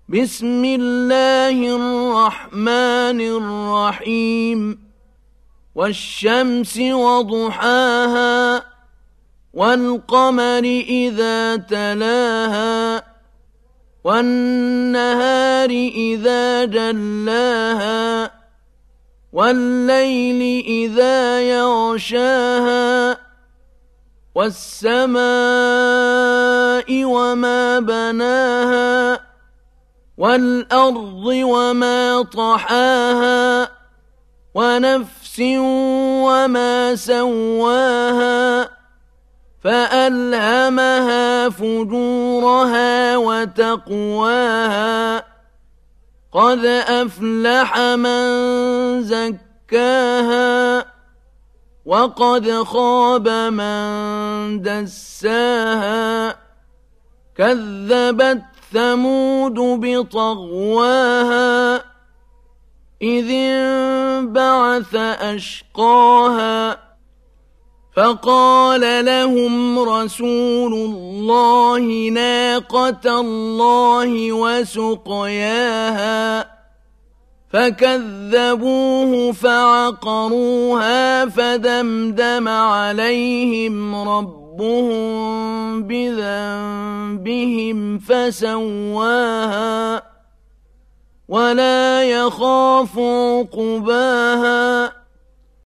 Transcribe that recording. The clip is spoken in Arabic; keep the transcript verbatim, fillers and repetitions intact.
بسم الله الرحمن الرحيم والشمس وضحاها والقمر إذا تلاها والنهار إذا جلاها والليل إذا يغشاها والسماء وما بناها والأرض وما طحاها ونفس وما سواها فألهمها فجورها وتقواها قد أفلح من زكاها وقد خاب من دساها كذبت ثمود بطغواها إذ انبعث أشقاها فقال لهم رسول الله ناقة الله وسقياها فكذبوه فعقروها فدمدم عليهم ربهم بذنبهم فسواها ولا يخاف عقباها